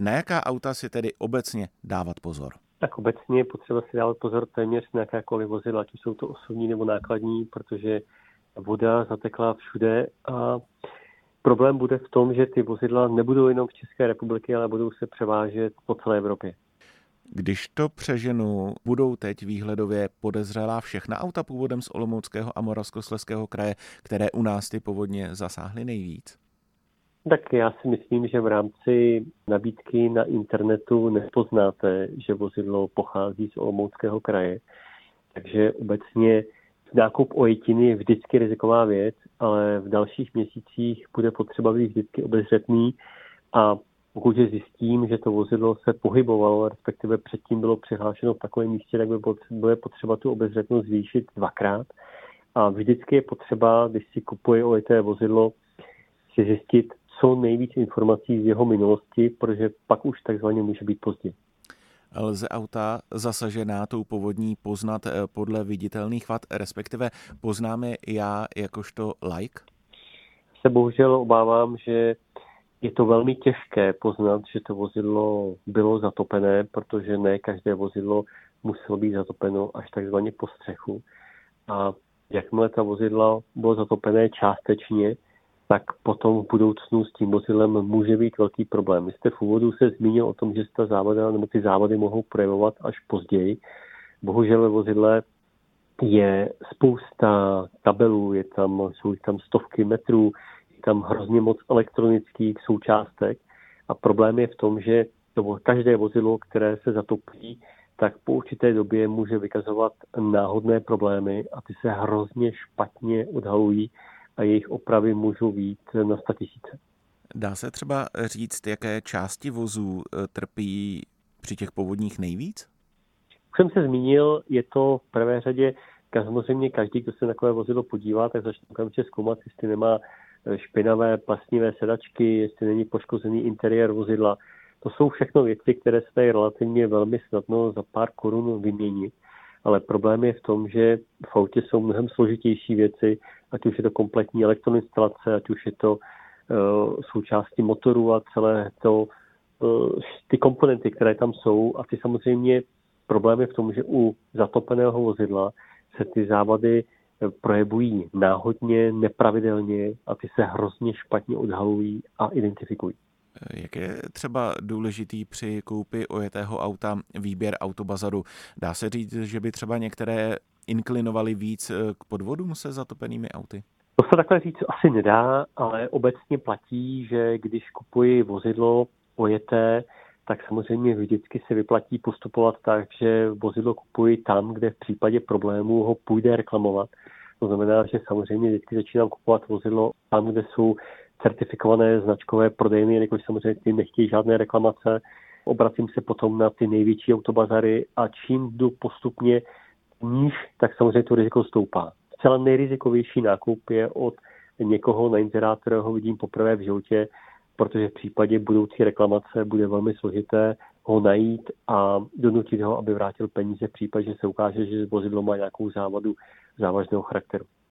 Na jaká auta si tedy obecně dávat pozor? Tak obecně je potřeba si dávat pozor téměř na jakákoliv vozidla, ať už jsou to osobní nebo nákladní, protože voda zatekla všude a problém bude v tom, že ty vozidla nebudou jenom v České republice, ale budou se převážet po celé Evropě. Když to přeženu, budou teď výhledově podezřelá všechna auta původem z Olomouckého a Moravskoslezského kraje, které u nás ty povodně zasáhly nejvíc? Tak já si myslím, že v rámci nabídky na internetu nepoznáte, že vozidlo pochází z Olomouckého kraje. Takže obecně nákup ojetiny je vždycky riziková věc, ale v dalších měsících bude potřeba být vždycky obezřetný a pokud zjistím, že to vozidlo se pohybovalo, respektive předtím bylo přihlášeno v takovém místě, tak bude potřeba tu obezřetnost zvýšit 2krát. A vždycky je potřeba, když si kupuje ojeté vozidlo, si zjistit co nejvíc informací z jeho minulosti, protože pak už takzvaně může být pozdě. Lze auta zasažená tou povodní poznat podle viditelných vad, respektive poznáme já jakožto laik? Se bohužel obávám, že je to velmi těžké poznat, že to vozidlo bylo zatopené, protože ne každé vozidlo muselo být zatopeno až takzvaně po střechu. A jakmile ta vozidla bylo zatopené částečně, tak potom v budoucnu s tím vozidlem může být velký problém. Vy jste v úvodu se zmínil o tom, že ta závada nebo ty závady mohou projevovat až později. Bohužel ve vozidle je spousta tabelů, jsou tam stovky metrů, je tam hrozně moc elektronických součástek a problém je v tom, že každé vozidlo, které se zatopí, tak po určité době může vykazovat náhodné problémy a ty se hrozně špatně odhalují a jejich opravy můžou být na 100 000. Dá se třeba říct, jaké části vozů trpí při těch povodních nejvíc? Už jsem se zmínil, je to v prvé řadě, samozřejmě každý, kdo se na takové vozidlo podívá, tak začne okamžitě zkoumat, jestli nemá špinavé plastnivé sedačky, jestli není poškozený interiér vozidla. To jsou všechno věci, které se dají relativně velmi snadno za pár korun vyměnit. Ale problém je v tom, že v autě jsou mnohem složitější věci, ať už je to kompletní elektroinstalace, ať už je to součástí motoru a celé to, ty komponenty, které tam jsou. A ty samozřejmě problém je v tom, že u zatopeného vozidla se ty závady projevují náhodně, nepravidelně a ty se hrozně špatně odhalují a identifikují. Jak je třeba důležitý při koupi ojetého auta výběr autobazaru? Dá se říct, že by třeba některé inklinovaly víc k podvodům se zatopenými auty? To se takhle říct asi nedá, ale obecně platí, že když kupuji vozidlo ojeté, tak samozřejmě vždycky se vyplatí postupovat tak, že vozidlo kupuji tam, kde v případě problému ho půjde reklamovat. To znamená, že samozřejmě vždycky začínám kupovat vozidlo tam, kde jsou certifikované značkové prodejny, jelikož samozřejmě ty nechtějí žádné reklamace. Obracím se potom na ty největší autobazary a čím jdu postupně níž, tak samozřejmě to riziko stoupá. Celá nejrizikovější nákup je od někoho na inzerátu, kterého vidím poprvé v životě, protože v případě budoucí reklamace bude velmi složité ho najít a donutit ho, aby vrátil peníze v případě, že se ukáže, že vozidlo má nějakou závadu závažného charakteru.